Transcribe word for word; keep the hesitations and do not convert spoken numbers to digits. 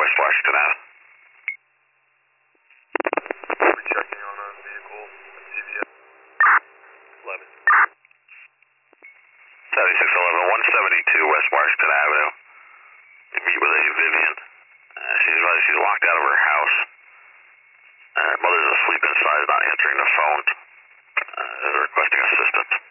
West Washington Ave. We're checking on a vehicle at C V S. eleven. seventy-six eleven, one seventy-two West Washington Avenue. You meet with a Vivian. Uh, she's, she's locked out of her house. Uh, mother's asleep inside, not answering the phone. Uh, requesting assistance.